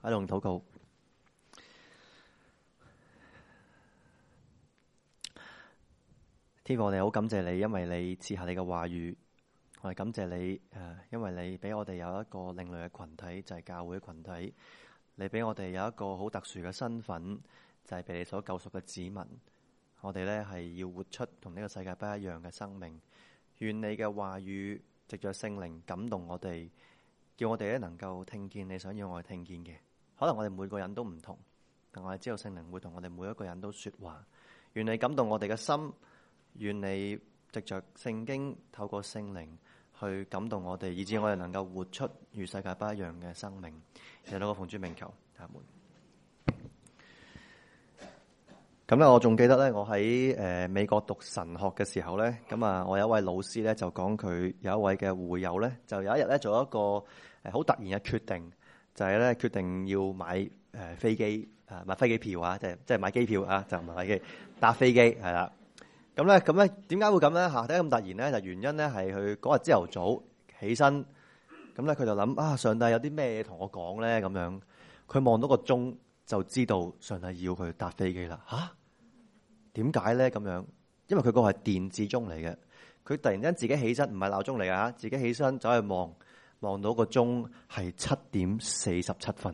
喺度禱告。天父，我哋好感謝你，因為你賜下你嘅話語。我哋感謝你，因為你俾我哋有一個另類嘅群體，就係教會嘅群體。你俾我哋有一個好特殊嘅身份，就係被你所救贖嘅子民。我哋呢係要活出同呢個世界不一樣嘅生命。願你嘅話語藉着聖靈感動我哋，叫我哋咧能夠聽見你想要我哋聽見嘅。可能我哋每個人都唔同，但我哋知道聖靈會同我哋每一個人都說話。願你感動我哋嘅心，願你藉着聖經透過聖靈去感動我哋，以致我哋能夠活出與世界不一樣嘅生命。有到個奉主名求，阿門。咁咧，我仲記得咧，我喺美國讀神學嘅時候咧，咁啊，我有一位老師咧就講佢有一位嘅會友咧，就有一日咧做一個好突然嘅決定，就係咧決定要買飛機買飛機票啊，即係買機票啊，就唔係買機搭飛機係啦。咁咧點解會咁咧嚇？點解咁突然咧？就原因咧係佢嗰日朝頭早起身，咁咧佢就諗啊，上帝有啲咩嘢同我講咧？咁樣佢望到個鐘就知道上帝要佢搭飛機啦嚇。點解咧咁樣？因為佢個係電子鐘嚟嘅，佢突然間自己起身，唔係鬧鐘嚟㗎，自己起身走去望到個鐘係7:47，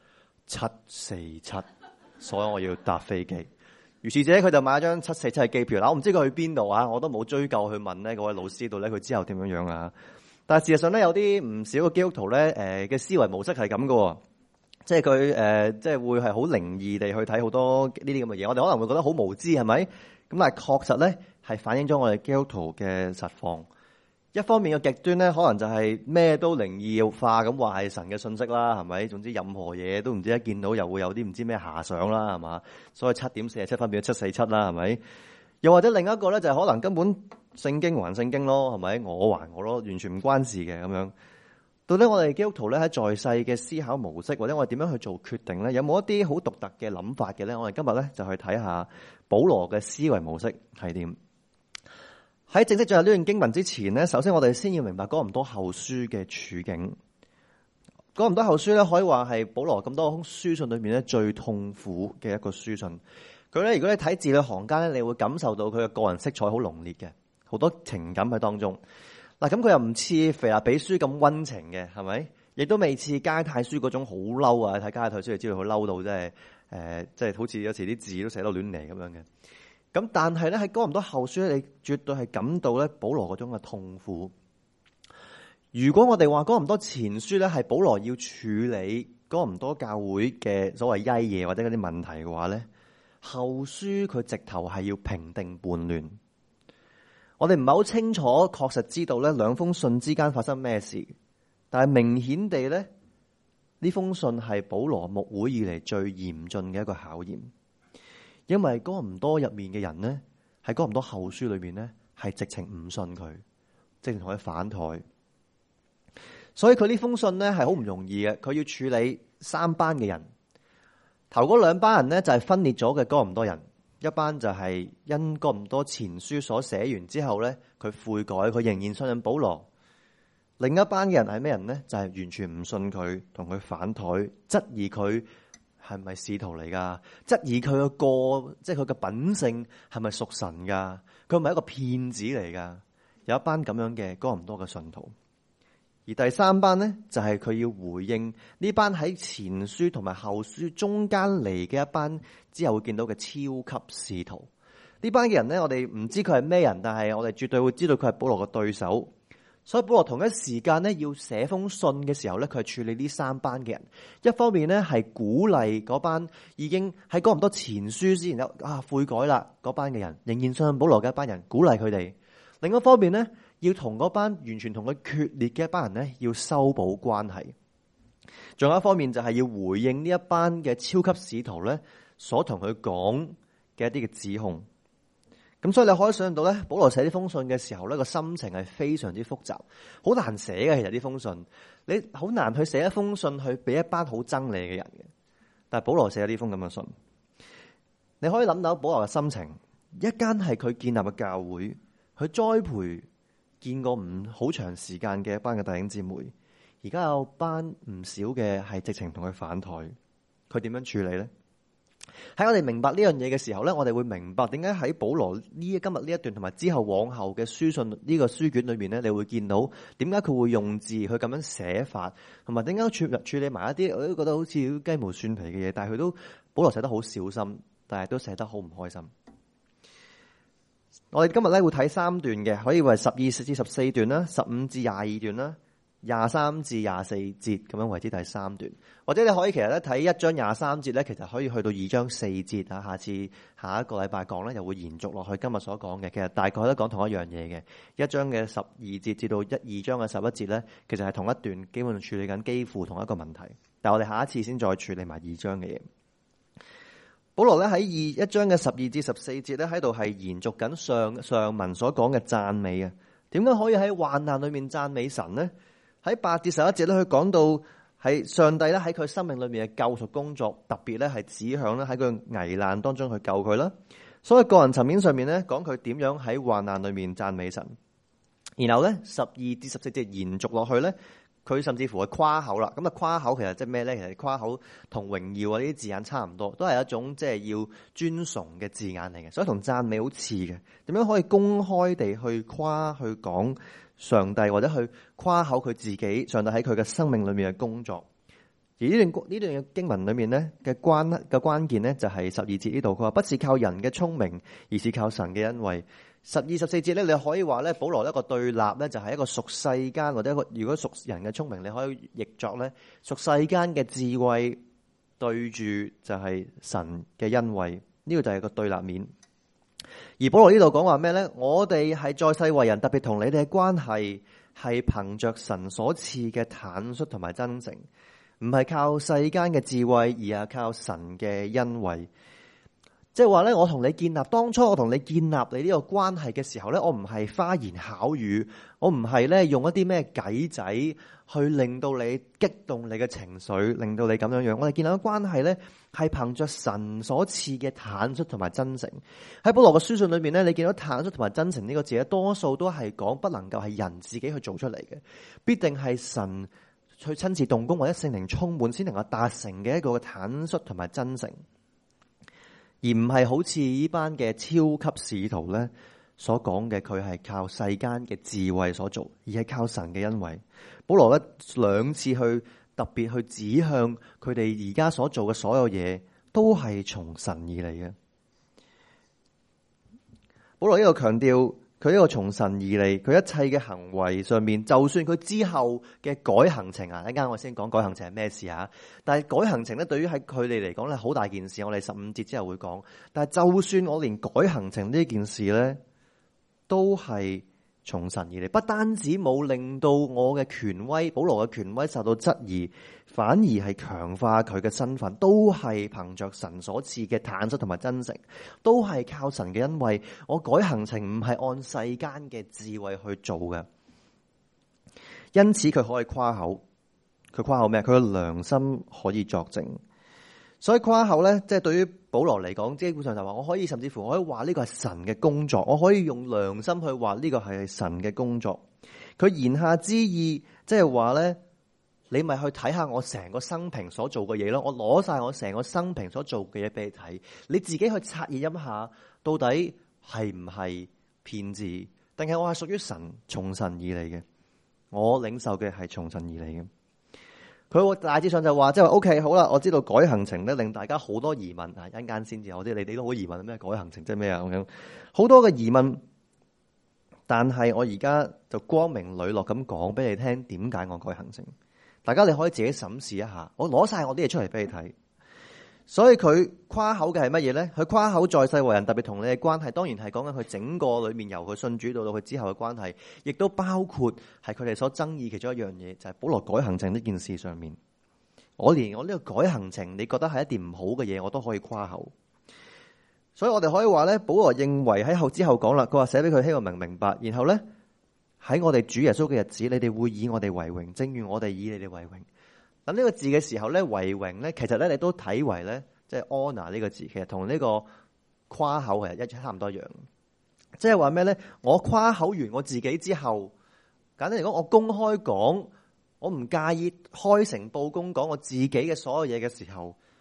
7:47，所以我要搭飛機。於是者佢就買張747嘅機票。嗱，我唔知佢去邊度啊，我都冇追究去問咧嗰位老師度咧，佢之後點樣啊？但係事實上咧，有啲唔少嘅基督徒咧，嘅思維模式係咁嘅，即係佢即係會係好靈異地去睇好多呢啲咁嘅嘢。我哋可能會覺得好無知，係咪？咁但係確實咧係反映咗我哋基督徒嘅實況。一方面嘅極端咧，可能就係咩都靈異化咁話係神嘅信息啦，係咪？總之任何嘢都唔知一見到又會有啲唔知咩遐想啦，係嘛？所以7:47變咗7:47啦，係咪？又或者另一個咧就係可能根本聖經還聖經咯，係咪？我還我咯，完全唔關事嘅咁樣。到底我哋基督徒咧喺在世嘅思考模式，或者我哋點樣去做決定咧？有冇一啲好獨特嘅諗法嘅咧？我哋今日咧就去睇下保羅嘅思維模式係點。喺正式進入呢段經文之前呢，首先我哋先要明白哥林多後書嘅處境。哥林多後書咧可以話係保羅咁多書信裏面咧最痛苦嘅一個書信。佢咧如果你睇字裏行間咧，你會感受到佢嘅個人色彩好濃烈嘅，好多情感喺當中。嗱，咁佢又唔似腓立比書咁溫情嘅，係咪？亦都未似加拉太書嗰種好嬲啊！睇加拉太書就知道佢嬲到即係好似有時啲字都寫到亂嚟咁樣嘅。咁但係咧喺哥林多後書咧，你絕對係感到咧保羅嗰種嘅痛苦。如果我哋話哥林多前書咧係保羅要處理哥林多教會嘅所謂曳嘢或者嗰啲問題嘅話咧，後書佢直頭係要平定叛亂。我哋唔係好清楚確實知道咧兩封信之間發生咩事，但係明顯地咧呢封信係保羅牧會以嚟最嚴峻嘅一個考驗。因為哥林多入面嘅人呢，喺哥林多後書裏面呢，係直情唔信佢，直情同佢反台。所以佢呢封信呢係好唔容易嘅，佢要處理三班嘅人。頭嗰兩班人呢，就係分裂咗嘅哥林多人，一班就係因哥林多前書所寫完之後呢，佢悔改，佢仍然信任保羅。另一班嘅人係咩人呢？就係完全唔信佢，同佢反台，質疑佢係咪使徒嚟噶？質疑佢即係佢嘅品性係咪屬神噶？佢係咪一個騙子嚟噶？有一班咁樣嘅哥林多嘅信徒，而第三班呢，就係佢要回應呢班喺前書同埋後書中間嚟嘅一班之後會見到嘅超級使徒。呢班嘅人呢，我哋唔知佢係咩人，但係我哋絕對會知道佢係保羅嘅對手。所以保羅同一時間咧要寫封信嘅時候咧，佢係處理呢三班嘅人。一方面咧係鼓勵嗰班已經喺哥林多前書之前悔改啦嗰班嘅人，仍然信任保羅嘅一班人，鼓勵佢哋。另一方面咧，要同嗰班完全同佢決裂嘅一班人咧，要修補關係。仲有一方面就係要回應呢一班嘅超級使徒咧所同佢講嘅一啲嘅指控。咁所以你可以想象到咧，保羅寫呢封信嘅時候咧，個心情係非常之複雜，好難寫嘅。其實呢封信，你好難去寫一封信去俾一班好憎你嘅人嘅。但係保羅寫咗呢封咁嘅信，你可以諗到保羅嘅心情。一間係佢建立嘅教會，佢栽培見過唔好長時間嘅一班嘅弟兄姊妹，而家有班唔少嘅係直情同佢反台。 佢點樣處理呢？喺我哋明白呢樣嘢嘅時候咧，我哋會明白點解喺保羅今日呢一段同埋之後往後嘅書信呢個書卷裏面咧，你會見到點解佢會用字去咁樣寫法，同埋點解處理埋一啲我都覺得好似雞毛蒜皮嘅嘢，但係佢都保羅寫得好小心，但係都寫得好唔開心。我哋今日咧會睇3段嘅，可以話12至14段啦，15至22段啦，23至24節咁樣為之第3段，或者你可以其實咧睇1章23節咧，其實可以去到2章4節啊。下一個禮拜講咧，又會延續落去今日所講嘅，其實大概都講同一樣嘢嘅。1章嘅12節至到2章嘅11節咧，其實係同一段，基本上處理緊幾乎同一個問題。但係我哋下一次先再處理埋2章嘅嘢。保羅咧喺1章嘅12至14節咧喺度係延續緊上文所講嘅讚美啊。點解可以喺患難裏面讚美神呢？喺8至11節咧，佢講到係上帝咧喺佢生命裏面嘅救贖工作，特別咧係指向咧喺佢危難當中去救佢啦。所以個人層面上面咧，講佢點樣喺患難裏面讚美神。然後咧12至14節延續落去咧，佢甚至乎係誇口啦。咁啊誇口其實即係咩咧？其實誇口同榮耀啊呢啲字眼差唔多，都係一種即係要尊崇嘅字眼嚟嘅，所以同讚美好似嘅。點樣可以公開地去講上帝，或者去誇口佢自己，上帝喺佢嘅生命裏面嘅工作。而呢段嘅經文裏面咧嘅關鍵咧就係12節呢度，佢話不是靠人嘅聰明，而是靠神嘅恩惠。12、14節咧，你可以話咧，保羅一個對立咧，就係一個屬世間或者一個如果屬人嘅聰明，你可以譯作咧屬世間嘅智慧對住就係神嘅恩惠，呢個就係個對立面。而保羅呢度講話咩咧？我哋係在世為人，特別同你哋嘅關係係憑着神所賜嘅坦率同埋真誠，唔係靠世間嘅智慧，而係靠神嘅恩惠。即係話咧，我同你建立當初我同你建立你呢個關係嘅時候咧，我唔係花言巧語，我唔係咧用一啲咩計仔去令到你激動你嘅情緒，令到你咁樣樣。我哋建立嘅關係咧係憑着神所賜嘅坦率同埋真誠。喺保羅嘅書信裏面咧，你見到坦率同埋真誠呢個字咧，多數都係講不能夠係人自己去做出嚟嘅，必定係神去親自動工或者聖靈充滿先能夠達成嘅一個坦率同埋真誠。而唔係好似呢班嘅超級使徒咧所講嘅，佢係靠世間嘅智慧所做，而係靠神嘅恩惠。保羅咧2次去特別去指向佢哋而家所做嘅所有嘢，都係從神而嚟嘅。保羅呢個強調，佢呢個從神而嚟，佢一切嘅行為上面，就算佢之後嘅改行程啊，一陣間我先講改行程係咩事啊。但係改行程咧，對於喺佢哋嚟講咧，好大件事。我哋15節之後會講。但係就算我連改行程呢件事咧，都係從神而嚟，不單止冇令到我嘅權威，保羅嘅權威受到質疑，反而係強化佢嘅身份，都係憑着神所賜嘅坦率同埋真誠，都係靠神嘅恩惠。我改行程唔係按世間嘅智慧去做嘅，因此佢可以誇口。佢誇口咩？佢嘅良心可以作證。所以誇口咧，即係對於保羅嚟講，基本上就話我可以，甚至乎我可以話呢個係神嘅工作，我可以用良心去話呢個係神嘅工作。佢言下之意，即係話咧，你咪去睇下我成個生平所做嘅嘢咯。我攞晒我成個生平所做嘅嘢俾你睇，你自己去察驗一下，到底係唔係騙子，定係我係屬於神，從神而嚟嘅？我領受嘅係從神而嚟嘅。佢大致上就話，即係話 OK 好啦，我知道改行程咧令大家好多疑問啊，一陣間先至，我知你哋都好疑問咩改行程即係咩啊咁樣，好多嘅疑問。但係我而家就光明磊落咁講俾你聽，點解我改行程？大家你可以自己審視一下，我攞晒我啲嘢出嚟俾你睇。所以佢誇口嘅係乜嘢咧？佢誇口在世為人，特別同你嘅關係，當然係講緊佢整個裏面由佢信主到佢之後嘅關係，亦都包括係佢哋所爭議其中一樣嘢，就係保羅改行程呢件事上面。我連我呢個改行程，你覺得係一件唔好嘅嘢，我都可以誇口。所以我哋可以話咧，保羅認為喺之後講啦，佢話寫俾佢希望明白，然後咧喺我哋主耶穌嘅日子，你哋會以我哋為榮，正如我哋以你哋為榮。咁呢個字嘅時候咧，為榮咧，其實咧你都睇為咧，即係 honor 呢個字，其實同呢個誇口係差唔多一樣。即係話咩咧？我誇口完我自己之後，簡單嚟講，我公開講，我唔介意開誠佈公講我自己嘅所有嘢嘅時候，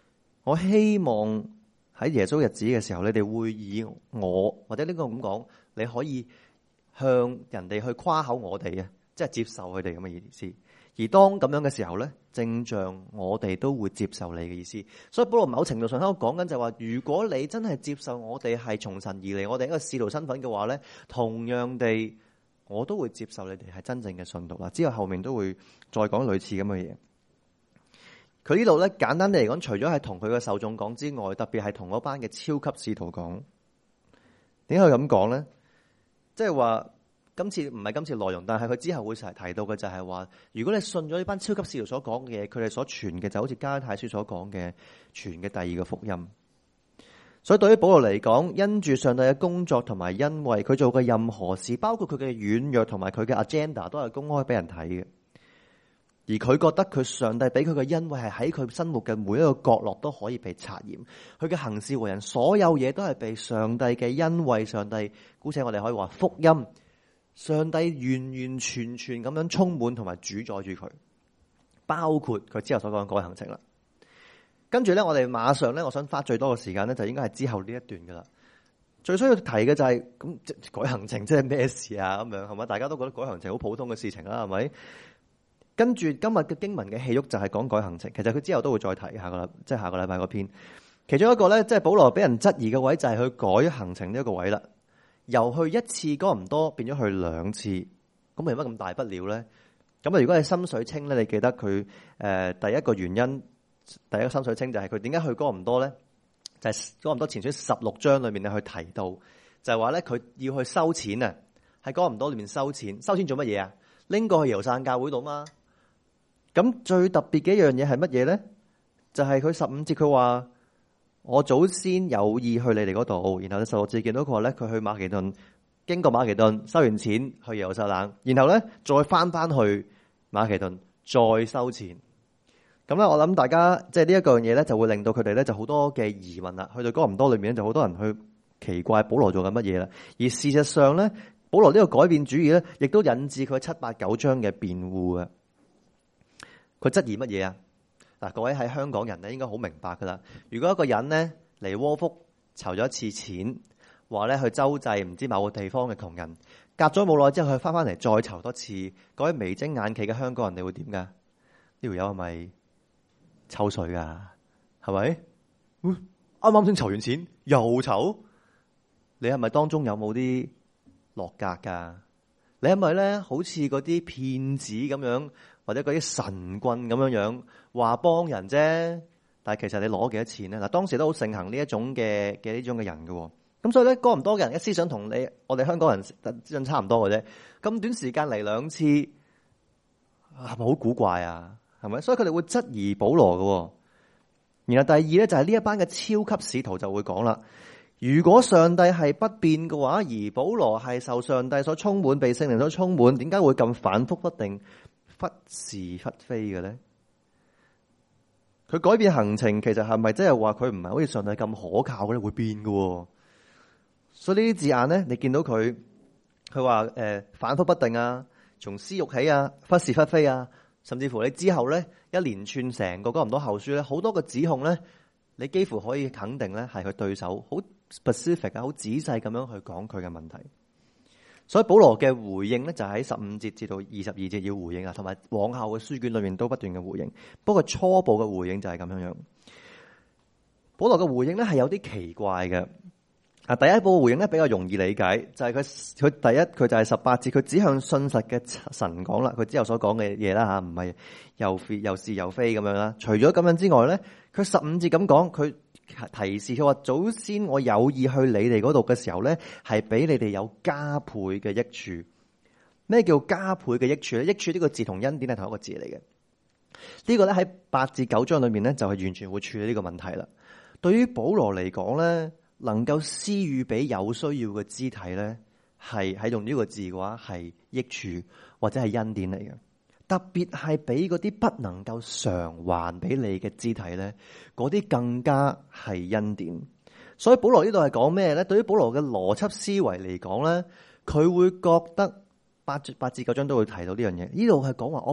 我希望喺耶穌日子嘅時候，你哋會以我或者呢個咁講，你可以向人哋去誇口我哋嘅，即係接受佢哋咁嘅意思。而當咁樣嘅時候咧，正像我哋都會接受你嘅意思。所以保羅某程度上喺度講緊就係話，如果你真係接受我哋係從神而嚟，我哋一個使徒身份嘅話咧，同樣地，我都會接受你哋係真正嘅信徒啦。之後後面都會再講類似咁嘅嘢。佢呢度咧，簡單地嚟講，除咗係同佢嘅受眾講之外，特別係同嗰班嘅超級使徒講。點解佢咁講咧？即係話今次唔係今次內容，但係佢之後會成日提到嘅就係話，如果你信咗呢班超級使徒所講嘅嘢，佢哋所傳嘅就好似加拉太書所講嘅傳嘅第二個福音。所以對於保羅嚟講，因住上帝嘅工作同埋因為佢做嘅任何事，包括佢嘅軟弱同埋佢嘅 agenda 都係公開俾人睇嘅。而佢覺得佢上帝俾佢嘅恩惠係喺佢生活嘅每一個角落都可以被察驗，佢嘅行事為人所有嘢都係被上帝嘅恩惠，上帝姑且我哋可以話福音，上帝完完全全咁樣充滿同埋主宰住佢，包括佢之後所講嘅改行程啦。跟住咧，我哋馬上咧，我想花最多嘅時間咧，就應該係之後呢一段噶啦。最需要提嘅就係咁改行程，即係咩事啊？咁樣係咪？大家都覺得改行程好普通嘅事情啦，係咪？跟住今日嘅經文嘅戲郁就係講改行程，其實佢之後都會再提下個即係下個禮拜嗰篇。其中一個咧，即係保羅俾人質疑嘅位就係去改行程呢一個位啦。由去一次哥林多變咗去兩次，咁有乜咁大不了咧？咁啊，如果係心水清咧，你記得佢第一個原因，第一個心水清就係佢點解去哥林多咧？就係哥林多前書16章裏面去提到，就係話咧佢要去收錢啊，喺哥林多裏面收錢，收錢做乜嘢啊？拎過去耶路撒冷教會度嘛。咁最特別嘅一樣嘢係乜嘢咧？就係佢15節佢話我早先有意去你哋嗰度，然後咧16節見到佢話咧佢去馬其頓，經過馬其頓收完錢去耶路撒冷，然後咧再翻去馬其頓再收錢。咁咧我諗大家即係呢一個樣嘢咧就會令到佢哋咧就好多嘅疑問啦。去到哥林多裏面咧就好多人去奇怪保羅做緊乜嘢啦。而事實上咧保羅呢個改變主義咧亦都引致佢7、8、9章嘅辯護啊。佢質疑乜嘢啊？嗱，各位喺香港人咧應該好明白噶啦。如果一個人咧嚟窩福籌咗一次錢，話咧去周濟唔知某個地方嘅窮人，隔咗冇耐之後佢翻嚟再籌多次，各位眉睜眼企嘅香港人，你會點噶？呢條友係咪抽水噶？係咪？啱啱先籌完錢又籌，你係咪當中有冇啲落格噶？你係咪咧好似嗰啲騙子咁樣？或者嗰啲神棍咁樣話幫人啫，但係其實你攞幾多錢咧？嗱，當時都好盛行呢一種嘅呢種嘅人嘅，咁所以咧，哥林多嘅人嘅思想同我哋香港人思想差唔多嘅啫。咁短時間嚟2次，係咪好古怪啊？係咪？所以佢哋會質疑保羅嘅。然後第二咧就係呢一班嘅超級使徒就會講啦，如果上帝係不變嘅話，而保羅係受上帝所充滿，被聖靈所充滿，點解會咁反覆不定？忽是忽非嘅咧，佢改變行程，其實係咪即係話佢唔係好似上帝咁可靠嘅咧？會變嘅，所以呢啲字眼咧，你見到佢話反覆不定啊，從私欲起啊，忽是忽非啊，甚至乎你之後咧一連串成個哥林多後書咧，好多個指控咧，你幾乎可以肯定咧係佢對手好 specific 啊，好仔細咁樣去講佢嘅問題。所以保羅嘅回應咧就喺15節至到22節要回應啊，同埋往後嘅書卷裏面都不斷嘅回應。不過初步嘅回應就係咁樣樣。保羅嘅回應咧係有啲奇怪嘅。第一步回應咧比較容易理解，就係佢第一佢就係18節，佢只向信實嘅神講啦。佢之後所講嘅嘢啦吓，唔係又是又非咁樣啦。除咗咁樣之外咧，佢15節咁講，佢提示佢話早先我有意去你哋嗰度嘅時候咧，係俾你哋有加倍嘅益處。咩叫加倍嘅益處咧？益處呢個字同恩典係同一個字嚟嘅。呢個咧喺8至9章裏面咧就係完全會處理呢個問題啦。對於保羅嚟講咧，能夠施予俾有需要嘅肢體咧，係用呢個字嘅話係益處或者係恩典嚟嘅。特別係俾嗰啲不能夠償還俾你嘅肢體咧，嗰啲更加係恩典。所以保羅呢度係講咩咧？對於保羅嘅邏輯思維嚟講咧，佢會覺得8至9章都會提到呢樣嘢。呢度係講話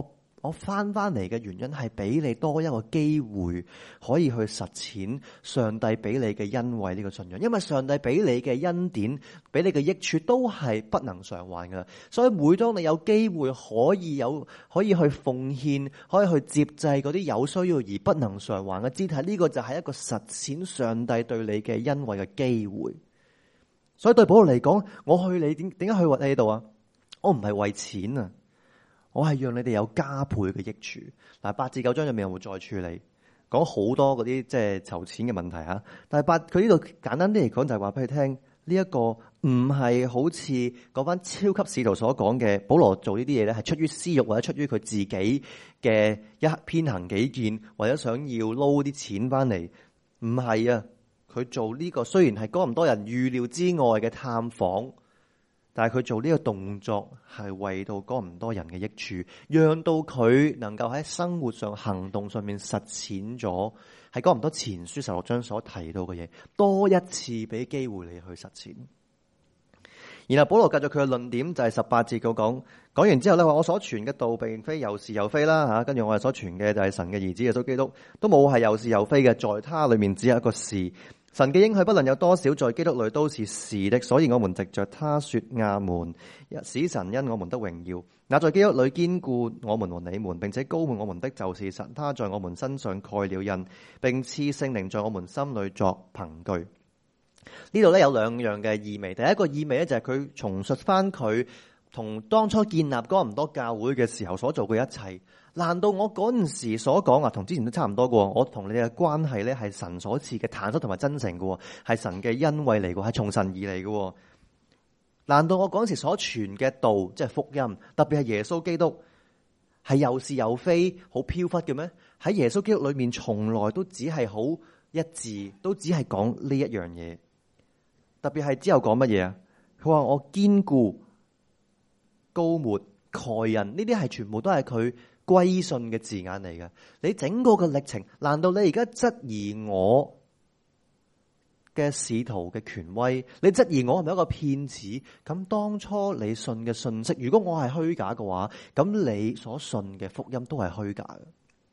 我翻嚟嘅原因係俾你多一個機會，可以去實踐上帝俾你嘅恩惠呢個信仰。因為上帝俾你嘅恩典，俾你嘅益處都係不能償還噶。所以每當你有機會可以去奉獻，可以去接濟嗰啲有需要而不能償還嘅肢體，呢個就係一個實踐上帝對你嘅恩惠嘅機會。所以對保羅嚟講，我去你點解去你呢度啊？我唔係為錢啊，我係讓你哋有加倍嘅益處。嗱，8至9章入面我會再處理，講好多嗰啲即係籌錢嘅問題吓。但係佢呢度簡單啲嚟講就係話俾你聽，呢一個唔係好似嗰班超級使徒所講嘅，保羅做呢啲嘢咧係出於私欲或者出於佢自己嘅一偏行己見，或者想要撈啲錢翻嚟。唔係啊，佢做呢個雖然係哥林多人預料之外嘅探訪，但係佢做呢個動作係為到哥林多人嘅益處，讓到佢能夠喺生活上、行動上面實踐咗係哥林多前書16章所提到嘅嘢，多一次俾機會你去實踐。然後保羅繼續佢嘅論點就係18節講完之後咧，話我所傳嘅道並非又是又非啦吓，跟住我哋所傳嘅就係神嘅兒子耶穌基督，都冇係又是又非嘅，在他裏面只有一個是。神嘅應許不論有多少，在基督裏都是是的，所以我們藉着他說亞門，使神因我們得榮耀。那在基督裏堅固我們和你們，並且膏抹我們的就是神，他在我們身上蓋了印，並賜聖靈在我們心裏作憑據。呢度咧有兩樣嘅意味，第一個意味咧就係佢重述翻佢同當初建立哥林多教會嘅時候所做嘅一切。難道我嗰陣時所講啊，同之前都差唔多嘅？我同你哋嘅關係咧係神所賜嘅坦率同埋真誠嘅，係神嘅恩惠嚟嘅，係從神而嚟嘅。難道我嗰陣時所傳嘅道，即係福音，特別係耶穌基督，係又是又非，好飄忽嘅咩？喺耶穌基督裏面，從來都只係好一致，都只係講呢一樣嘢。特別係之後講乜嘢啊？佢話我堅固、膏抹、蓋印，呢啲係全部都係佢歸信嘅字眼嚟嘅。你整個嘅歷程，難道你而家質疑我嘅使徒嘅權威？你質疑我係咪一個騙子？咁當初你信嘅信息，如果我係虛假嘅話，咁你所信嘅福音都係虛假嘅。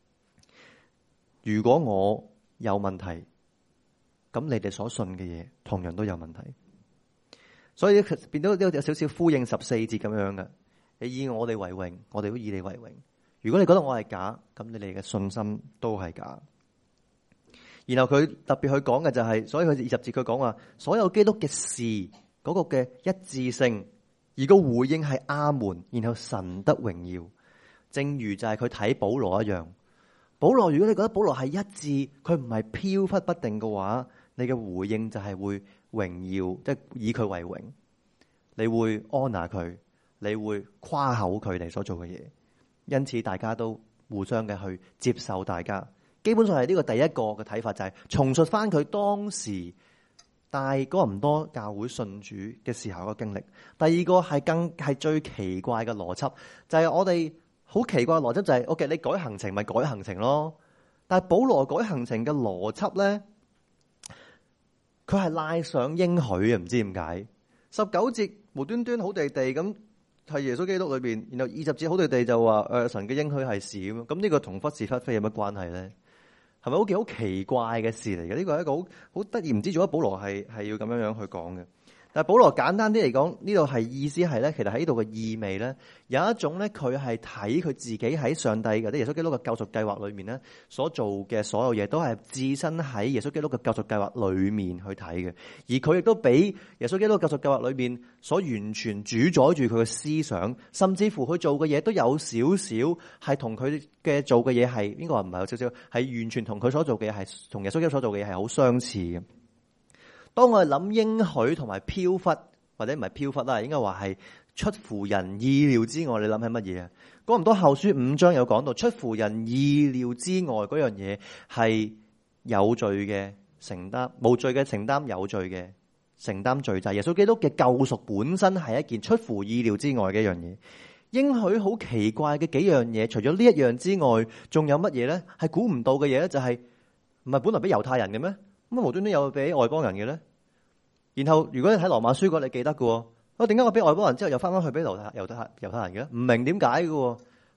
如果我有問題，咁你哋所信嘅嘢同樣都有問題。所以變到有少少呼應14節咁樣嘅。你以我哋為榮，我哋都以你為榮。如果你覺得我係假，咁你哋嘅信心都係假。然後佢特別去講嘅就係，所以佢20節佢講話，所有基督嘅事嗰個嘅一致性，而個回應係阿門，然後神得榮耀。正如就係佢睇保羅一樣，保羅如果你覺得保羅係一致，佢唔係飄忽不定嘅話，你嘅回應就係會榮耀，即係以佢為榮，你會 honor 佢，你會誇口佢哋所做嘅嘢。因此大家都互相嘅去接受大家，基本上係呢個第一個嘅睇法，就係重述翻佢當時帶哥林多教會信主嘅時候嘅經歷。第二個係最奇怪嘅邏輯，就係我哋好奇怪嘅邏輯就係，OK，你改行程咪改行程咯，但係保羅改行程嘅邏輯咧，佢係拉上應許啊，唔知點解19節無端端好地地咁。係耶穌基督裏邊，然後20節好地地就話神嘅應許係是咁呢個同忽是忽非有乜關係咧？係咪好幾好奇怪嘅事嚟嘅？呢個係一個好得意，唔知做咗保羅係要咁樣去講嘅。但係保羅簡單啲嚟講，呢度係意思係咧，其實喺呢度嘅意味咧，有一種咧，佢係睇佢自己喺上帝嘅，即耶穌基督嘅救贖計劃裏面咧，所做嘅所有嘢都係置身喺耶穌基督嘅救贖計劃裏面去睇嘅，而佢亦都俾耶穌基督嘅救贖計劃裏面所完全主宰住佢嘅思想，甚至乎佢做嘅嘢都有少少係同佢嘅做嘅嘢係，應該話唔係有少少，係完全同佢所做嘅嘢係同耶穌基督所做嘅嘢係好相似嘅。當我哋諗應許同埋飄忽，或者唔係飄忽啦，應該話係出乎人意料之外。你諗起乜嘢啊？哥林多後書5章有講到，出乎人意料之外嗰樣嘢係有罪嘅承擔，無罪嘅承擔，有罪嘅承擔罪責。耶穌基督嘅救贖本身係一件出乎意料之外嘅一樣嘢。應許好奇怪嘅幾樣嘢，除咗呢一樣之外，仲有乜嘢咧？係估唔到嘅嘢咧，就係唔係本來俾猶太人嘅咩？咁無端端有俾外邦人嘅咧？然後如果你睇羅馬書嗰，你記得嘅，點解我俾外邦人之後又翻翻去俾猶太人嘅？唔明點解嘅？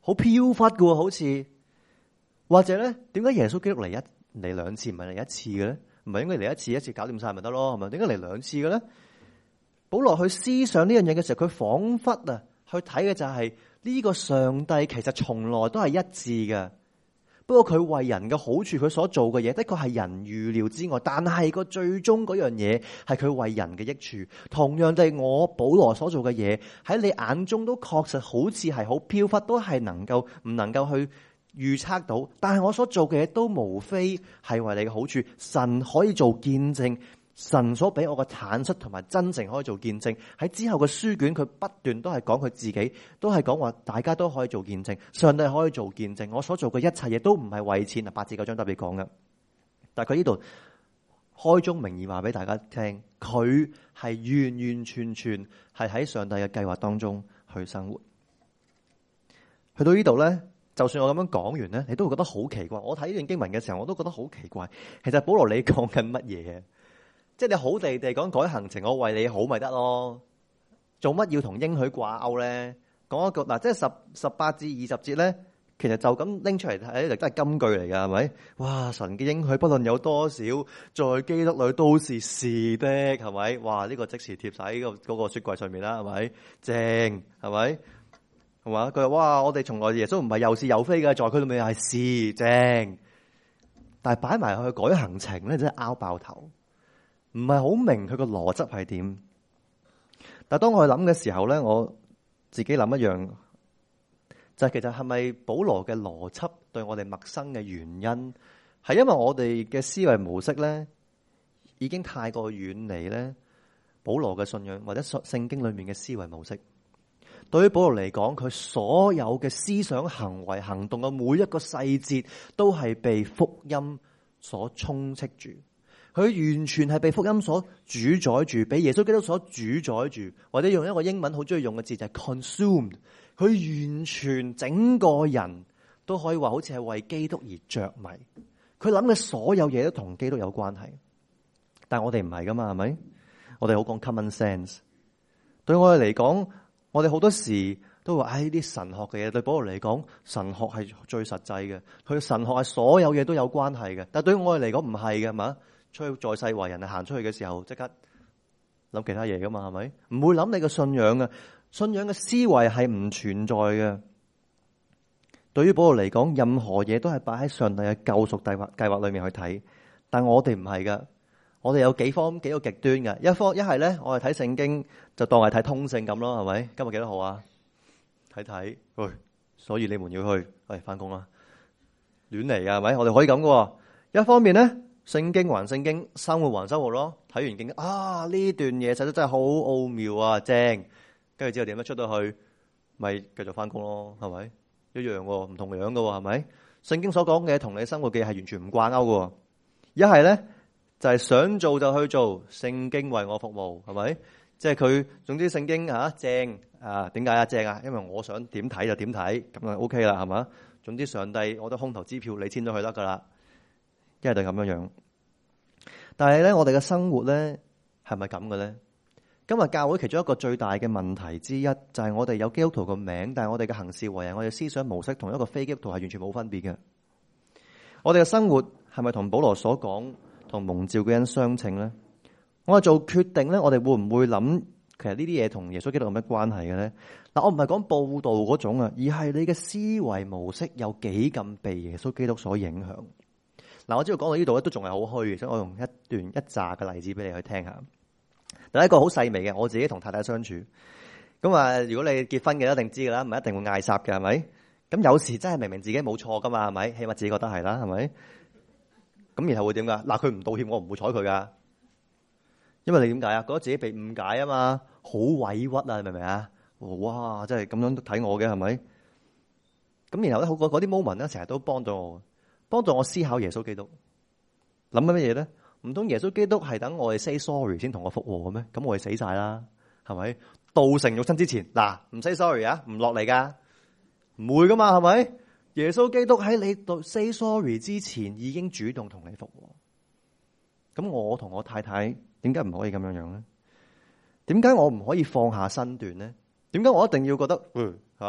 好飄忽嘅喎，好似或者咧，點解耶穌基督嚟兩次唔係嚟一次嘅咧？唔係應該嚟一次搞掂晒咪得咯？係咪？點解嚟兩次嘅咧？保羅去思想呢樣嘢嘅時候，佢仿佛去睇嘅就係呢個上帝其實從來都係一致嘅。不過佢為人嘅好處，佢所做嘅嘢的確係人預料之外，但係個最終嗰樣嘢係佢為人嘅益處。同樣地，我保羅所做嘅嘢喺你眼中都確實好似係好飄忽，都係唔能夠去預測到。但係我所做嘅嘢都無非係為你嘅好處。神可以做見證。神所俾我嘅坦率同埋真誠可以做見證，喺之後嘅書卷佢不斷都係講佢自己，都係講話大家都可以做見證，上帝可以做見證。我所做嘅一切嘢都唔係為錢，8至9章特別講嘅。但係佢呢度開宗明義話俾大家聽，佢係完完全全係喺上帝嘅計劃當中去生活。去到呢度咧，就算我咁樣講完咧，你都會覺得好奇怪。我睇呢段經文嘅時候，我都覺得好奇怪。其實保羅你講緊乜嘢？即係你好地地講改行程，我為你好咪得咯？做乜要同應許掛鈎咧？講一個嗱，即係18至20節咧，其實就咁拎出嚟睇，就都係金句嚟噶，係咪？哇！神嘅應許不論有多少，在基督裏都是是的，係咪？哇！呢個即時貼晒喺嗰個雪櫃上面啦，係咪？正係咪？係嘛？佢話哇，我哋從來耶穌唔係又是又非嘅，在佢裏面係是正，但係擺埋去改行程咧，真係拗爆頭。唔係好明佢個邏輯係點，但係當我去諗嘅時候咧，我自己諗一樣，就係其實係咪保羅嘅邏輯對我哋陌生嘅原因，係因為我哋嘅思維模式咧已經太過遠離咧保羅嘅信仰或者聖經裏面嘅思維模式。對於保羅嚟講，佢所有嘅思想、行為、行動嘅每一個細節，都係被福音所充斥住。佢完全係被福音所主宰住，被耶穌基督所主宰住，或者用一個英文好中意用嘅字就係 consumed。佢完全整個人都可以話好似係為基督而着迷。佢諗嘅所有嘢都同基督有關係。但係我哋唔係噶嘛，係咪？我哋好講 common sense。對我哋嚟講，我哋好多時都話：呢啲神學嘅嘢對保羅嚟講，神學係最實際嘅。佢神學係所有嘢都有關係嘅。但係對我哋嚟講唔係嘅，係嘛？出去在世為人行出去嘅時候，即刻諗其他嘢噶嘛，係咪？唔會諗你嘅信仰嘅，信仰嘅思維係唔存在嘅。對於保羅嚟講，任何嘢都係擺喺上帝嘅救贖計劃裏面去睇。但我哋唔係噶，我哋有幾個極端嘅。一係咧，我哋睇聖經就當係睇通勝咁咯，係咪？今日幾多號啊？睇，喂，所以你們要去，喂，翻工啦，亂嚟啊，係咪？我哋可以咁噶。一方面咧。聖經還聖經，生活還生活咯。睇完經啊，呢段嘢實在真係好奧妙啊，正。跟住之後點樣出到去，咪繼續翻工咯，係咪？一樣喎，唔同樣噶喎，係咪？聖經所講嘅同你生活嘅係完全唔掛鈎噶。一係咧就係想做就去做，聖經為我服務，係咪？即係佢總之聖經正啊，點解啊正啊？因為我想點睇就點睇，咁就 OK 啦，係嘛？總之上帝我都空頭支票，你簽咗佢得噶啦。一係就咁樣，但係咧，我哋嘅生活咧係咪咁嘅咧？今日教會其中一個最大嘅問題之一，就係我哋有基督徒個名，但係我哋嘅行事為人，我哋思想模式同一個非基督徒係完全冇分別嘅。我哋嘅生活係咪同保羅所講同蒙召嘅人相稱咧？我哋做決定咧，我哋會唔會諗其實呢啲嘢同耶穌基督有咩關係嘅咧？嗱，我唔係講報道嗰種啊，而係你嘅思維模式有幾咁被耶穌基督所影響。嗱，我知道講到呢度咧都仲係好虛，所以我用一紮嘅例子俾你去聽下。第一個好細微嘅，我自己同太太相處。咁啊，如果你結婚嘅一定知噶啦，唔係一定會嗌霎嘅，係咪？咁有時真係明明自己冇錯噶嘛，係咪？起碼自己覺得係啦，係咪？咁然後會點噶？嗱，佢唔道歉，我唔會睬佢噶。因為你點解啊？覺得自己被誤解啊嘛，好委屈啊，你明唔明啊？哇，真係咁樣睇我嘅，係咪？咁然後咧，好嗰啲 moment 咧，成日都幫到我思考耶穌基督諗緊乜嘢咧？唔通耶穌基督係等我哋 say sorry 先同我復和嘅咩？咁我哋死晒啦，係咪？道成肉身之前，嗱，唔 say sorry 啊，唔落嚟噶，唔會噶嘛，係咪？耶穌基督喺你度 say sorry 之前，已經主動同你復和。咁我同我太太點解唔可以咁樣樣咧？點解我唔可以放下身段咧？點解我一定要覺得係嘛？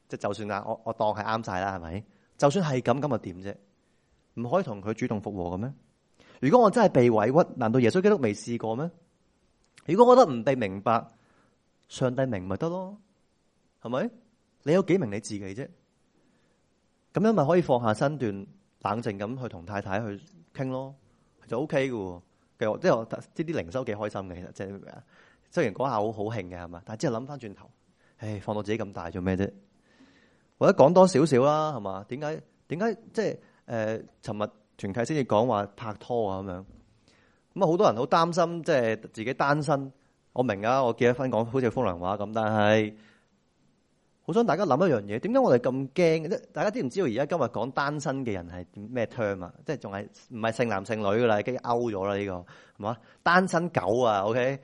即係就算啦，我當係啱晒啦，係咪？就算係咁又點啫？唔可以同佢主動復和嘅咩？如果我真係被委屈，難道耶穌基督未試過咩？如果我覺得唔被明白，上帝明咪得咯？係咪？你有幾明你自己啫？咁樣咪可以放下身段，冷靜咁去同太太去傾咯，就 OK 嘅。其實即係啲靈修幾開心嘅，其實即係雖然嗰下好興嘅係嘛，但係之後諗翻轉頭，放到自己咁大做咩啫？或者講多少少啦，係嘛？點解即係尋日團契先至講話拍拖啊咁樣？咁啊，好多人好擔心，即係自己單身。我明啊，我結咗婚講好似風涼話咁，但係好想大家諗一樣嘢，點解我哋咁驚嘅啫？大家知唔知道而家今日講單身嘅人係咩 term 啊？即係仲係唔係剩男剩女噶啦？已經 out 咗啦呢個係嘛？單身狗啊 ，OK？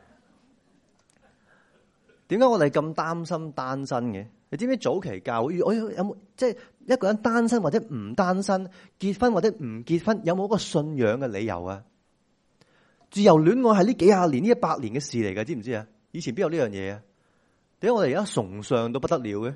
點解我哋咁擔心單身嘅？你知唔知早期教會我有冇即係一個人單身或者唔單身，結婚或者唔結婚，有冇一個信仰嘅理由啊？自由戀愛係呢幾廿年、呢100年嘅事嚟嘅，知唔知啊？以前邊有呢樣嘢啊？點解我哋而家崇尚到不得了嘅？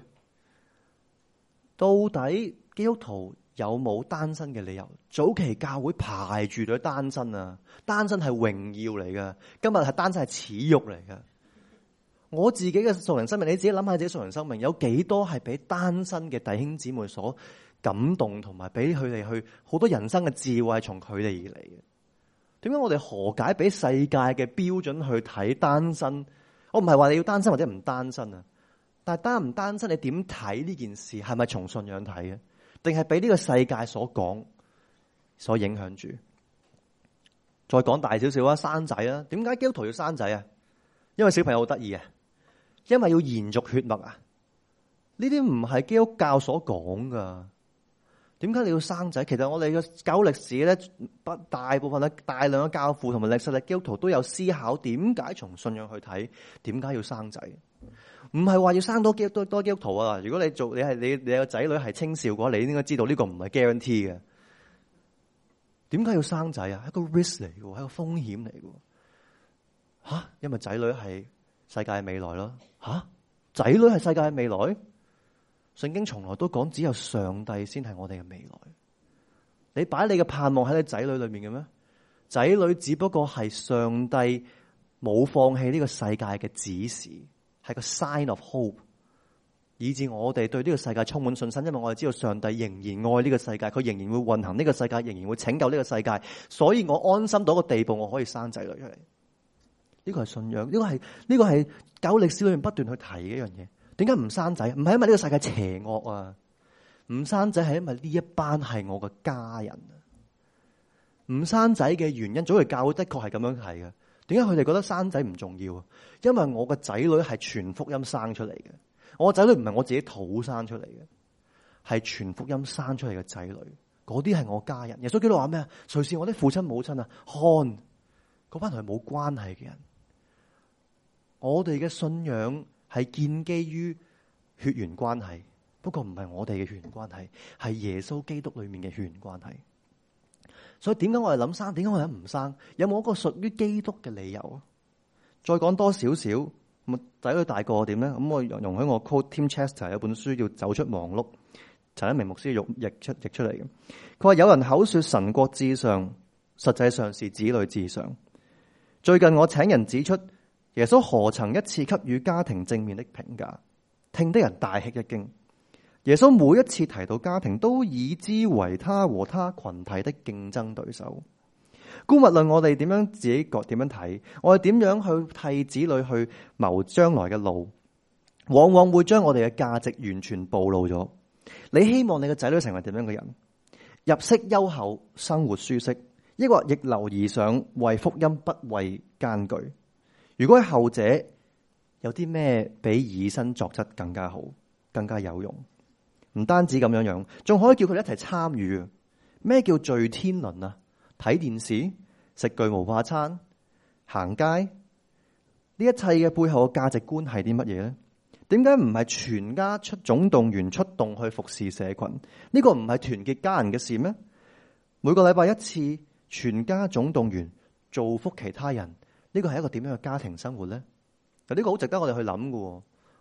到底基督徒有冇單身嘅理由？早期教會排住隊單身啊，單身係榮耀嚟噶，今日係單身係恥辱嚟噶。我自己嘅屬靈生命，你自己諗下自己屬靈生命有幾多係俾單身嘅弟兄姊妹所感動，同埋俾佢哋去好多人生嘅智慧係從佢哋而嚟嘅。點解我哋何解俾世界嘅標準去睇單身？我唔係話你要單身或者唔單身啊，但係單唔單身你點睇呢件事？係咪從信仰睇嘅，定係俾呢個世界所講所影響住？再講大少少啊，生仔啊，點解基督徒要生仔啊？因為小朋友好得意啊，因為要延續血脈啊。呢啲唔係基督教所講噶。點解你要生仔？其實我哋嘅教歷史咧，大部分咧大量嘅教父同埋歷史嘅基督徒都有思考，點解從信仰去睇，點解要生仔？唔係話要生多基督徒啊！如果你個仔女係青少嘅話，你應該知道呢個唔係 guarantee 嘅。點解要生仔啊？係一個 risk 嚟嘅，係一個風險嚟嘅。因為仔女係世界嘅未來咯。仔女係世界嘅未來？聖經從來都講只有上帝先係我哋嘅未來。你擺你嘅盼望喺你仔女裏面嘅咩？仔女只不過係上帝冇放棄呢個世界嘅指示，係個 sign of hope，以致我哋對呢個世界充滿信心，因為我哋知道上帝仍然愛呢個世界，佢仍然會運行呢個世界，仍然會拯救呢個世界，所以我安心到一個地步，我可以生仔女出嚟。呢個係信仰，呢個係教歷史裏面不斷去提嘅一樣嘢。點解唔生仔？唔係因為呢個世界邪惡啊！唔生仔係因為呢一班係我嘅家人啊！唔生仔嘅原因，早期教會的確係咁樣係嘅。點解佢哋覺得生仔唔重要啊？因為我嘅仔女係全福音生出嚟嘅，我嘅仔女唔係我自己肚生出嚟嘅，係全福音生出嚟嘅仔女。嗰啲係我家人。耶穌基督話咩啊？誰是我的父親母親啊？看，嗰班同佢冇關係嘅人。我哋嘅信仰係建基於血緣關係，不過唔係我哋嘅血緣關係，係耶穌基督裏面嘅血緣關係。所以點解我哋諗生？點解我哋唔生？有冇一個屬於基督嘅理由？再講多少少，咁仔女大個點咧？咁我容許我 quote Tim Chester 有本書叫《走出忙碌》，陳一鳴牧師譯出嚟嘅。佢話有人口說神國至上，實際上是子女至上。最近我請人指出，耶穌何曾一次給予家庭正面的評價，聽得人大吃一驚。耶穌每一次提到家庭，都以之為他和他群體的競爭對手。姑勿論我哋點樣自己點樣睇，我哋點樣去替子女去謀將來嘅路，往往會將我哋嘅價值完全暴露咗。你希望你嘅仔女成為點樣嘅人？入息優厚，生活舒適，抑或逆流而上，為福音不畏艱巨？如果係後者，有啲咩比以身作則更加好，更加有用？唔單止咁樣，仲可以叫佢哋一齊參與。咩叫聚天倫啊？睇電視、食巨無霸餐、行街，呢一切嘅背後嘅價值觀係啲乜嘢咧？點解唔係全家出總動員出動去服侍社群？呢個唔係團結家人嘅事咩？每個禮拜一次，全家總動員造福其他人。呢個係一個點樣嘅家庭生活咧？嗱，呢個好值得我哋去諗嘅。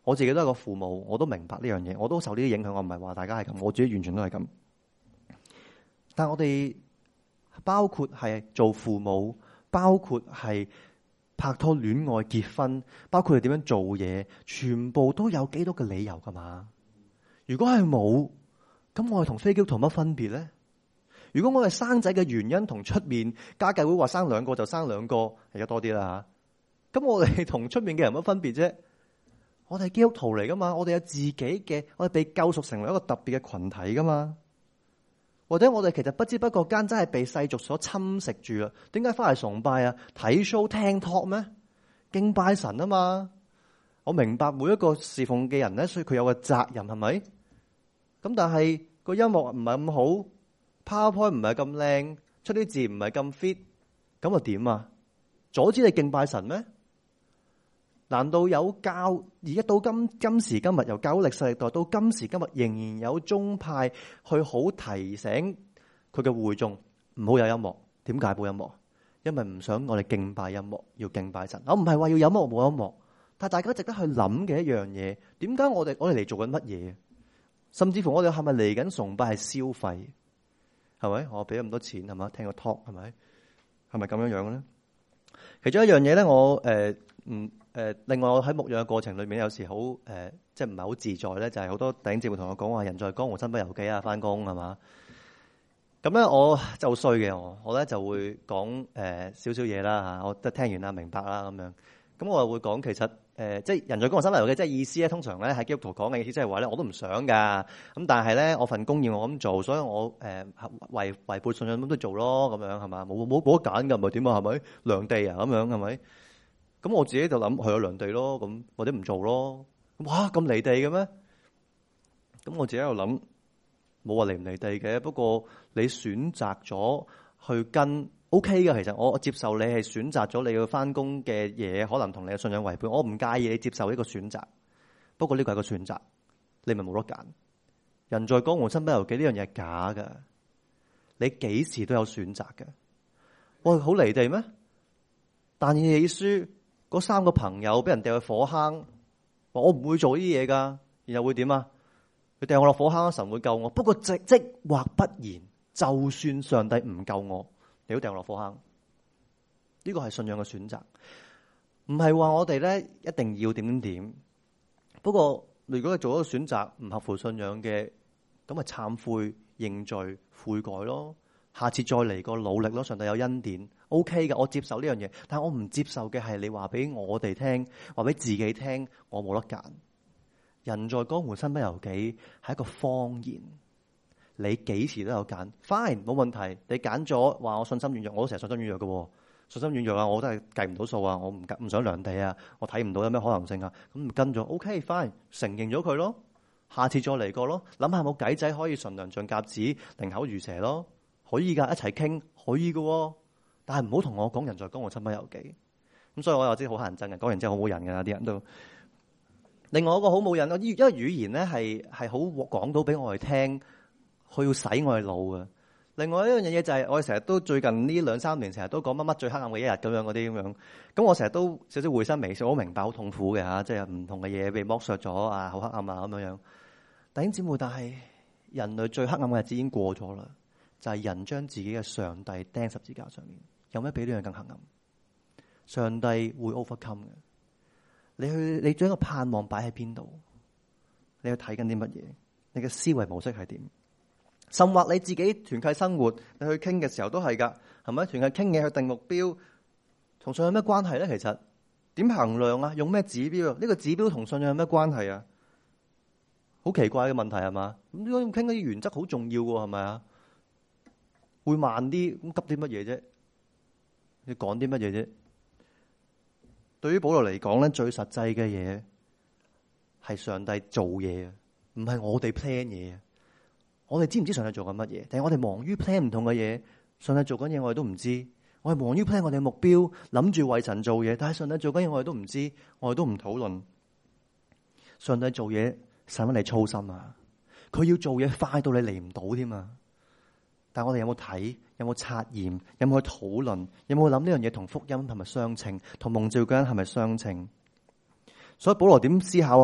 我自己都係個父母，我都明白呢樣嘢，我都受呢啲影響。我唔係話大家係咁，我自己完全都係咁。但係我哋包括係做父母，包括係拍拖、戀愛、結婚，包括係點樣做嘢，全部都有基督嘅理由噶嘛。如果係冇，咁我哋同非基督徒乜分別咧？如果我哋生仔嘅原因同出面家計會話生兩個就生兩個，而家多啲啦吓。咁我哋同出面嘅人乜分別啫？我哋係基督徒嚟噶嘛，我哋有自己嘅，我哋被救贖成為一個特別嘅群體噶嘛。或者我哋其實不知不覺間真係被世俗所侵蝕住啦。點解翻嚟崇拜啊？睇 show 聽 talk 咩？敬拜神啊嘛。我明白每一個侍奉嘅人咧，所以佢有個責任係咪？咁但係個音樂唔係咁好，PowerPoint 唔係咁靚，出啲字唔係咁 fit，咁啊點啊？阻止你敬拜神咩？難道有教而家到今時今日，由教會歷世歷代到今時今日，仍然有宗派去好提醒佢嘅會眾唔好有音樂？點解冇音樂？因為唔想我哋敬拜音樂，要敬拜神。我唔係話要有音樂冇音樂，但係大家值得去諗嘅一樣嘢，點解我哋嚟做緊乜嘢？甚至乎我哋係咪嚟緊崇拜係消費？係咪？我俾咗咁多錢係咪？聽個 talk 係咪？係咪咁樣樣咧？其中一樣嘢咧，我另外我喺牧養嘅過程裏面，有時好即係唔係好自在咧，就係好多弟兄姊妹同我講話，人在江湖身不由己啊，翻工係嘛？咁咧我就衰嘅，我咧就會講少少嘢啦嚇，我都聽完啦，明白啦咁樣。咁我又會講其實即係人在江湖身不由己，即係意思咧，通常咧喺基督徒講嘅意思，即係話咧我都唔想噶，咁但係咧我份工要我咁做，所以我違背信仰咁都做咯，咁樣係嘛？冇得揀㗎，咪點啊？係咪良地啊？咁樣係咪？咁我自己就諗去咗良地咯，咁或者唔做咯。哇，咁離地嘅咩？咁我自己喺度諗，冇話離唔離地嘅。不過你選擇咗去跟 OK 嘅，其實我接受你係選擇咗你要翻工嘅嘢，可能同你嘅信仰違背，我唔介意你接受呢個選擇。不過呢個係個選擇，你咪冇得揀。人在江湖身不由己，呢樣嘢係假㗎。你幾時都有選擇嘅。哇，好離地咩？但以理書嗰3個朋友俾人掉去火坑，我唔會做呢啲嘢噶，然後會點啊？佢掉我落火坑，神會救我。不過即或不然，就算上帝唔救我，你都掉我落火坑。呢個係信仰嘅選擇，唔係話我哋咧一定要點點點。不過如果你做一個選擇唔合乎信仰嘅，咁咪懺悔認罪悔改咯。下次再嚟個努力咯，上帝有恩典 OK 嘅，我接受呢樣嘢。但係我唔接受嘅係你話俾我哋聽，話俾自己聽，我冇得揀。人在江湖身不由己係一個謊言，你幾時都有揀 ，fine 冇問題。你揀咗話我信心軟弱，我都成日信心軟弱嘅，信心軟弱啊，我都係計唔到數啊，我唔想量地啊，我睇唔到有咩可能性啊，咁唔跟咗 OK fine，承認咗佢咯，下次再嚟過咯，諗下有冇計仔可以純良像鴿子，靈口如蛇咯。可以噶，一齊傾可以噶，但係唔好同我講人在江湖身不由己。咁所以我又知好乞人憎嘅，講完之後好冇癮嘅啲人都。另外一個好冇癮，因為語言咧係好講到俾我哋聽，佢要洗我哋腦嘅。另外一樣嘢就係我哋成日都最近呢2-3年成日都講乜乜最黑暗嘅一日咁樣嗰啲咁樣。咁我成日都少少會心微笑，我明白好痛苦嘅嚇，即係唔同嘅嘢被剝削咗啊，好黑暗啊咁樣。弟兄姊妹，但係人類最黑暗嘅日子已經過咗啦。就係人將自己嘅上帝釘十字架上面，有咩比呢樣更黑暗？上帝會 overcome 嘅。你將個盼望擺喺邊度？你去睇緊啲乜嘢？你嘅思維模式係點？甚或你自己團契生活，你去傾嘅時候都係噶，係咪？團契傾嘢去定目標，同信仰有咩關係咧？其實點衡量啊？用咩指標啊？呢個指標同信仰有咩關係啊？好奇怪嘅問題係嘛？咁如果傾嗰啲原則好重要嘅係咪啊？會慢啲，咁急啲乜嘢啫？你講啲乜嘢啫？對於保羅嚟講咧，最實際嘅嘢係上帝做嘢，唔係我哋 plan 嘢。我哋知唔知上帝做緊乜嘢？定係我哋忙於 plan 唔同嘅嘢？上帝做緊嘢，我哋都唔知。我哋忙於 plan 我哋嘅目標，諗住為神做嘢，但係上帝做緊嘢，我哋都唔知，我哋都唔討論。上帝做嘢使乜你操心啊？佢要做嘢快到你嚟唔到添啊！但係我哋有冇睇？有冇察驗？有冇去討論？有冇諗呢樣嘢同福音係咪相稱？同蒙召嘅人係咪相稱？所以保羅點思考啊？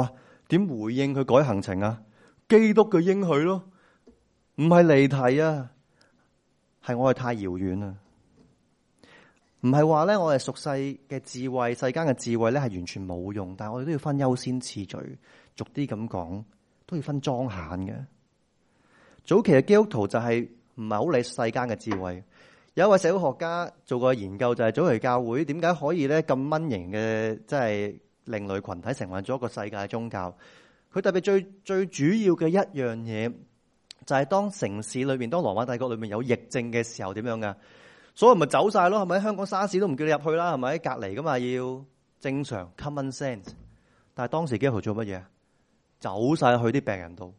點回應佢改行程啊？基督嘅應許咯，唔係離題啊，係我哋太遙遠啊。唔係話咧，我哋俗世嘅智慧、世間嘅智慧咧係完全冇用，但係我哋都要分優先次序，逐啲咁講，都要分莊閒嘅。早期嘅基督徒就係唔係好理世間嘅智慧。有一位社會學家做過研究，就係早期教會點解可以咧咁蚊型嘅，即係另類群體成為咗一個世界宗教。佢特別最主要嘅一樣嘢，就係當城市裏面，當羅馬帝國裏面有疫症嘅時候，點樣噶？所有人咪走晒咯，係咪？香港沙士都唔叫你入去啦，係咪？隔離噶嘛，要正常 common sense。但係當時基督徒做乜嘢？走晒去啲病人度，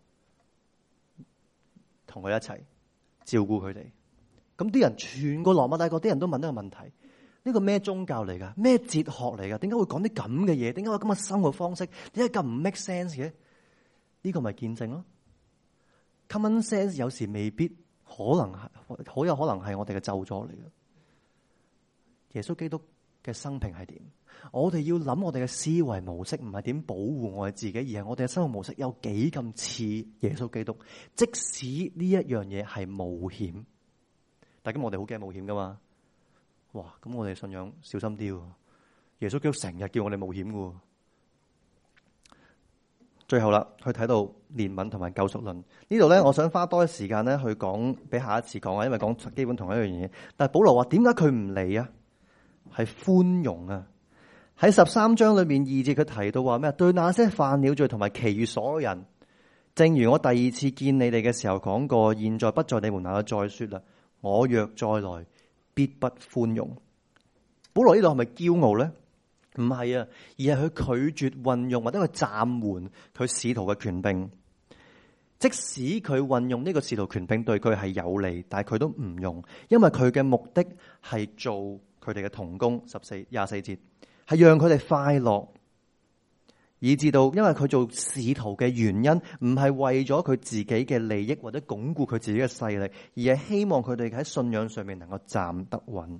同佢一齊照顧佢哋。咁啲人，全個羅馬帝國啲人都問一個問題：呢個咩宗教嚟噶？咩哲學嚟噶？點解會講啲咁嘅嘢？點解會咁嘅生活方式？點解咁唔 make sense 嘅？呢個咪見證咯。common sense 有時未必。可能係好有可能係我哋嘅咒詛嚟嘅。耶穌基督嘅生平係點？我哋要諗我哋嘅思維模式，唔係點保護我哋自己，而係我哋嘅生活模式有幾咁似耶穌基督。即使呢一樣嘢係冒險，但係咁我哋好驚冒險噶嘛？哇！咁我哋信仰小心啲喎。耶穌基督成日叫我哋冒險噶。最後啦，去睇到憐憫同埋救贖論呢度咧，我想花多啲時間咧去講，俾下一次講啊，因為講基本同一樣嘢。但係保羅話點解佢唔嚟啊？係寬容啊！喺13章裏面2節佢提到話咩？對那些犯了罪同埋其餘所有人，正如我第2次見你哋嘅時候講過，現在不在你們那裏再說啦。我若再來，必不寬容。保羅呢度係咪驕傲咧？唔係啊，而係佢拒絕運用或者佢暫緩佢使徒嘅權柄。即使佢運用呢個使徒權柄對佢係有利，但係佢都唔用，因為佢嘅目的係做佢哋嘅同工。24節係讓佢哋快樂，以至到因為佢做使徒嘅原因唔係為咗佢自己嘅利益或者鞏固佢自己嘅勢力，而係希望佢哋喺信仰上面能夠站得穩。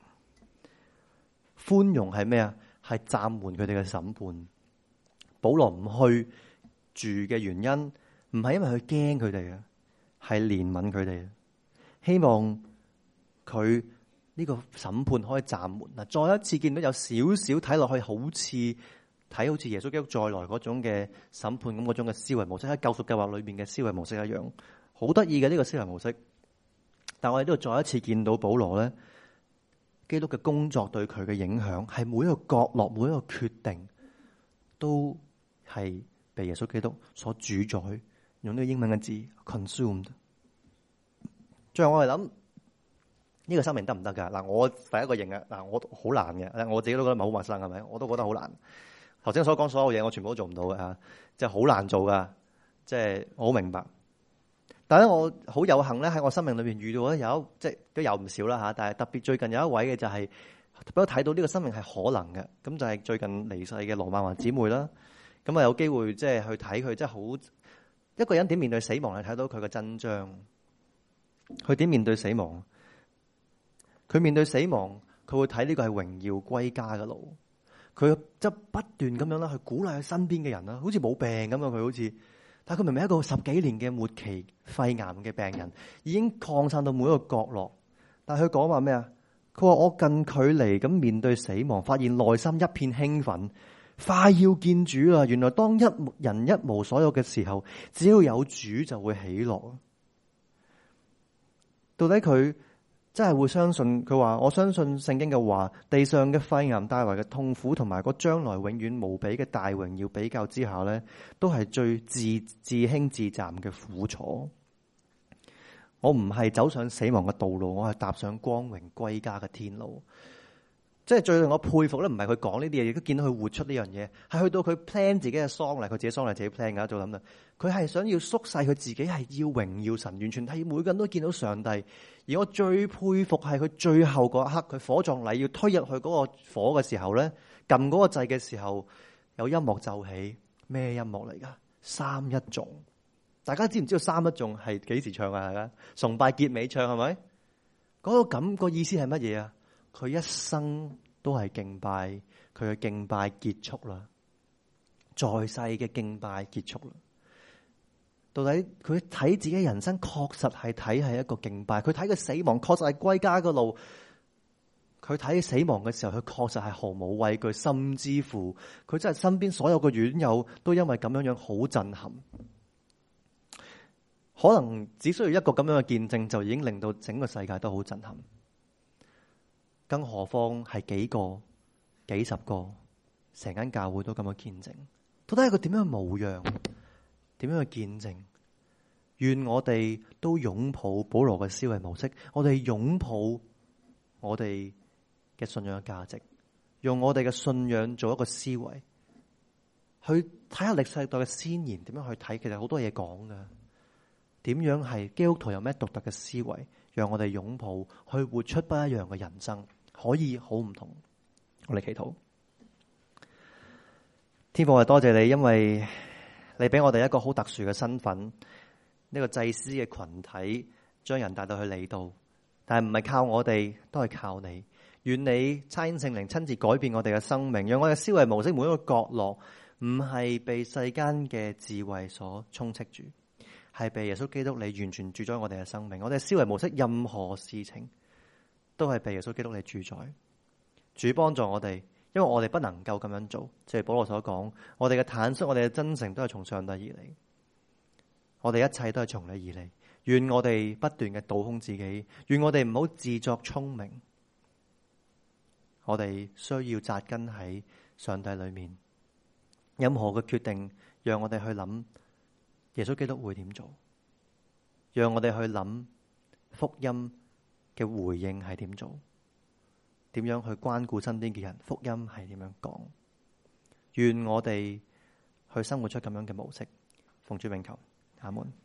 寬容係咩啊？係暫緩佢哋嘅審判。保羅唔去住嘅原因，唔係因為佢驚佢哋啊，係憐憫佢哋，希望佢呢個審判可以暫緩。嗱，再一次見到有少少睇落去好似耶穌基督再來嗰種嘅審判咁嗰種嘅思維模式，喺救贖計劃裏面嘅思維模式一樣，好得意嘅呢個思維模式。但我哋呢度再一次見到保羅咧。基督嘅工作對佢嘅影響，係每一個角落、每一個決定，都係被耶穌基督所主宰。用呢個英文嘅字 consumed。最後我哋諗呢個生命得唔得噶？嗱，我第一個認嘅，嗱，我好難嘅，我自己都覺得唔係好陌生，係咪？我都覺得好難。頭先所講所有嘢，我全部都做唔到嘅吓，即係好難做噶。即係我好明白。但係我好有幸咧，喺我生命裏邊遇到咧即係都有唔少啦吓。但係特別最近有一位嘅就係俾我睇到呢個生命係可能嘅。咁就係最近離世嘅羅曼華姊妹啦。咁啊有機會即係去睇佢，即係好一個人點面對死亡，係睇到佢嘅真章。佢點面對死亡？佢面對死亡，佢會睇呢個係榮耀歸家嘅路。佢即係不斷咁樣啦，去鼓勵佢身邊嘅人啦，好似冇病咁樣。佢好似。但係佢明明係一個10幾年嘅末期肺癌嘅病人，已經擴散到每一個角落。但係佢講話咩啊？佢話我近距離咁面對死亡，發現內心一片興奮，快要見主啦！原來當一人一無所有嘅時候，只要有主就會喜樂。到底佢真係會相信？佢話我相信聖經嘅話，地上嘅肺癌帶來嘅痛苦同埋個將來永遠無比嘅大榮耀比較之下咧，都係最自輕自賤嘅苦楚。我唔係走上死亡嘅道路，我係踏上光榮歸家嘅天路。即係最令我佩服咧，唔係佢講呢啲嘢，亦都見到佢活出呢樣嘢，係去到佢 plan 自己嘅喪禮，佢自己喪禮自己 plan 噶，做諗啦。佢係想要縮細佢自己，係要榮耀神，完全係每個人都見到上帝。而我最佩服係佢最後嗰一刻，佢火葬禮要推入去嗰個火嘅時候咧，撳嗰個掣嘅時候，有音樂奏起。咩音樂嚟噶？三一頌。大家知唔知道三一頌係幾時唱啊？大家崇拜結尾唱係咪？嗰個咁個意思係乜嘢啊？佢一生都係敬拜，佢嘅敬拜結束啦。 在世嘅敬拜結束啦。到底佢睇自己人生確實係睇係一個敬拜，佢睇佢死亡確實係歸家嘅路，佢睇死亡嘅時候，佢確實係毫無畏懼，甚至乎佢真係身邊所有嘅院友都因為咁樣樣好震撼。可能只需要一個咁樣嘅見證，就已經令到整個世界都好震撼。更何況係幾個、幾十個，成間教會都咁樣見證，到底係個點樣嘅模樣？點樣去見證？願我哋都擁抱保羅嘅思維模式，我哋擁抱我哋嘅信仰嘅價值，用我哋嘅信仰做一個思維，去睇下歷世代嘅先賢點樣去睇。其實好多嘢講㗎，點樣係基督徒有咩獨特嘅思維，讓我哋擁抱去活出不一樣嘅人生，可以好唔同。我哋祈禱，天父，我哋多謝你，因為你俾我哋一個好特殊嘅身份，呢個祭司嘅群體將人帶到去你度，但係唔係靠我哋，都係靠你。願你差遣聖靈親自改變我哋嘅生命，讓我哋嘅思維模式每一個角落唔係被世間嘅智慧所充斥住，係被耶穌基督你完全主宰我哋嘅生命。我哋嘅思維模式任何事情都係被耶穌基督你主宰。主幫助我哋。因為我哋不能夠咁樣做，正如保羅所講，我哋嘅坦率、我哋嘅真誠都係從上帝而嚟，我哋一切都係從你而嚟。願我哋不斷嘅倒空自己，願我哋唔好自作聰明，我哋需要紮根喺上帝裏面。任何嘅決定，讓我哋去諗耶穌基督會點做，讓我哋去諗福音嘅回應係點做。點樣去關顧身邊嘅人？福音係點樣講？願我哋去生活出咁樣嘅模式。奉主名求，阿門。